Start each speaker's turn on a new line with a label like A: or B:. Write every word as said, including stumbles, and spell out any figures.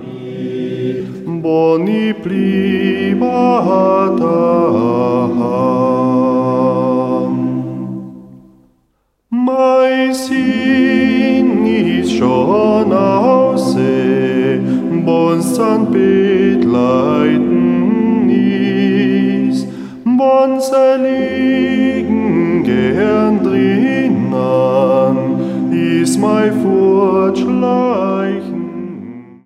A: boni plibatam. Mais ignis schon ausse, bons an Betleiten is, bons erleben,